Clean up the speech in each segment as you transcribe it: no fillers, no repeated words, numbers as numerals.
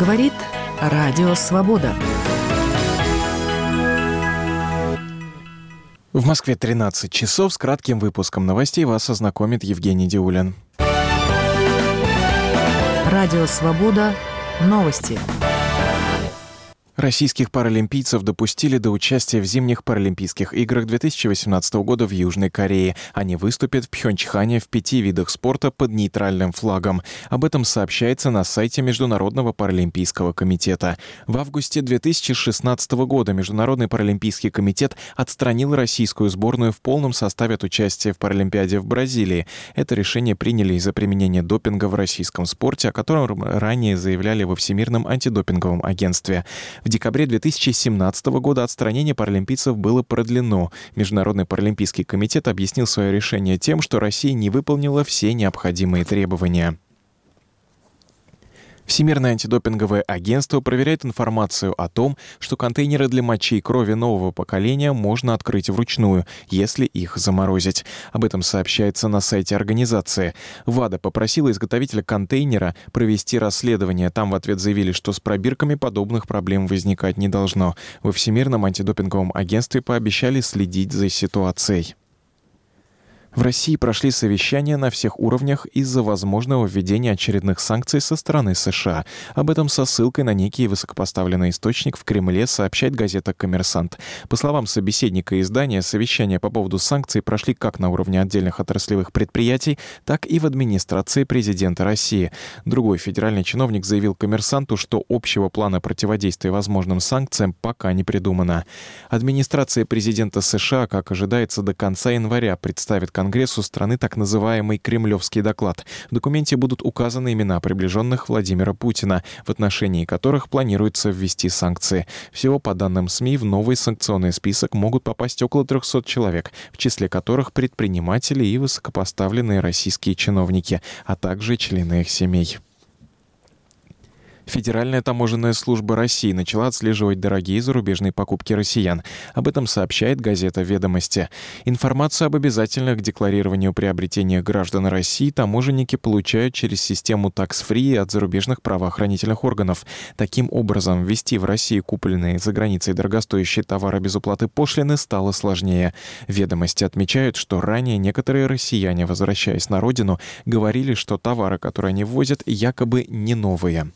Говорит Радио Свобода. В Москве 13 часов. С кратким выпуском новостей вас ознакомит Евгений Диулин. Радио Свобода. Новости. Российских паралимпийцев допустили до участия в зимних Паралимпийских играх 2018 года в Южной Корее. Они выступят в Пхёнчхане в 5 видах спорта под нейтральным флагом. Об этом сообщается на сайте Международного паралимпийского комитета. В августе 2016 года Международный паралимпийский комитет отстранил российскую сборную в полном составе от участия в Паралимпиаде в Бразилии. Это решение приняли из-за применения допинга в российском спорте, о котором ранее заявляли во Всемирном антидопинговом агентстве. В декабре 2017 года отстранение паралимпийцев было продлено. Международный паралимпийский комитет объяснил свое решение тем, что Россия не выполнила все необходимые требования. Всемирное антидопинговое агентство проверяет информацию о том, что контейнеры для мочи и крови нового поколения можно открыть вручную, если их заморозить. Об этом сообщается на сайте организации. ВАДА попросила изготовителя контейнера провести расследование. Там в ответ заявили, что с пробирками подобных проблем возникать не должно. Во Всемирном антидопинговом агентстве пообещали следить за ситуацией. В России прошли совещания на всех уровнях из-за возможного введения очередных санкций со стороны США. Об этом со ссылкой на некий высокопоставленный источник в Кремле сообщает газета «Коммерсант». По словам собеседника издания, совещания по поводу санкций прошли как на уровне отдельных отраслевых предприятий, так и в администрации президента России. Другой федеральный чиновник заявил «Коммерсанту», что общего плана противодействия возможным санкциям пока не придумано. Администрация президента США, как ожидается, до конца января представит Конгрессу страны так называемый «Кремлевский доклад». В документе будут указаны имена приближенных Владимира Путина, в отношении которых планируется ввести санкции. Всего, по данным СМИ, в новый санкционный список могут попасть около 300 человек, в числе которых предприниматели и высокопоставленные российские чиновники, а также члены их семей. Федеральная таможенная служба России начала отслеживать дорогие зарубежные покупки россиян. Об этом сообщает газета «Ведомости». Информацию об обязательных к декларированию приобретениях граждан России таможенники получают через систему tax-free от зарубежных правоохранительных органов. Таким образом, ввести в Россию купленные за границей дорогостоящие товары без уплаты пошлины стало сложнее. «Ведомости» отмечают, что ранее некоторые россияне, возвращаясь на родину, говорили, что товары, которые они ввозят, якобы не новые.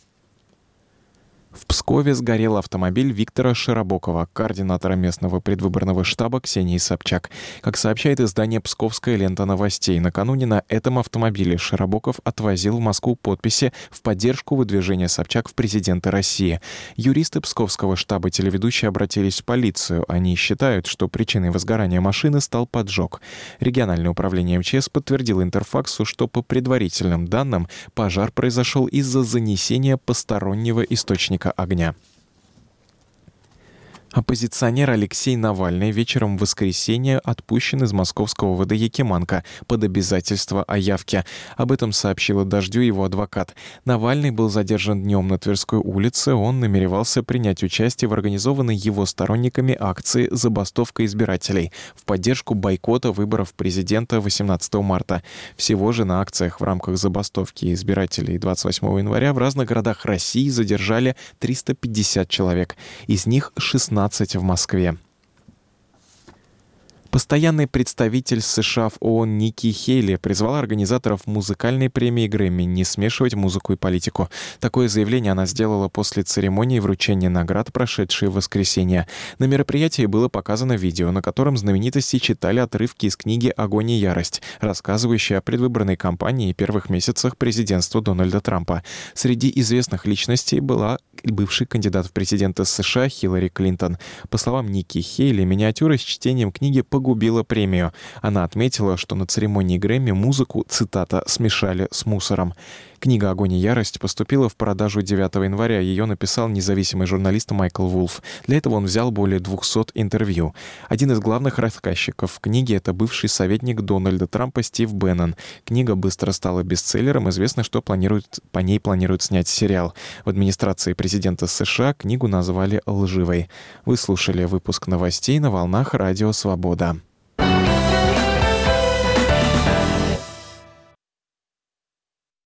В Пскове сгорел автомобиль Виктора Широбокова, координатора местного предвыборного штаба Ксении Собчак. Как сообщает издание «Псковская лента новостей», накануне на этом автомобиле Широбоков отвозил в Москву подписи в поддержку выдвижения Собчак в президенты России. Юристы Псковского штаба телеведущие обратились в полицию. Они считают, что причиной возгорания машины стал поджог. Региональное управление МЧС подтвердило Интерфаксу, что по предварительным данным пожар произошел из-за занесения постороннего источника огня. Оппозиционер Алексей Навальный вечером в воскресенье отпущен из московского ВД Якиманка под обязательство о явке. Об этом сообщила «Дождю» его адвокат. Навальный был задержан днем на Тверской улице. Он намеревался принять участие в организованной его сторонниками акции «Забастовка избирателей» в поддержку бойкота выборов президента 18 марта. Всего же на акциях в рамках забастовки избирателей 28 января в разных городах России задержали 350 человек. Из них 16 в Москве. Постоянный представитель США в ООН Ники Хейли призвала организаторов музыкальной премии Грэмми не смешивать музыку и политику. Такое заявление она сделала после церемонии вручения наград, прошедшей в воскресенье. На мероприятии было показано видео, на котором знаменитости читали отрывки из книги «Огонь и ярость», рассказывающей о предвыборной кампании и первых месяцах президентства Дональда Трампа. Среди известных личностей была бывший кандидат в президенты США Хиллари Клинтон. По словам Ники Хейли, миниатюра с чтением книги погубила премию. Она отметила, что на церемонии Грэмми музыку, цитата, «смешали с мусором». Книга «Огонь и ярость» поступила в продажу 9 января. Ее написал независимый журналист Майкл Вулф. Для этого он взял более 200 интервью. Один из главных рассказчиков книги — это бывший советник Дональда Трампа Стив Беннон. Книга быстро стала бестселлером. Известно, что по ней планируют снять сериал. В администрации президента США книгу назвали «лживой». Вы слушали выпуск новостей на волнах Радио Свобода.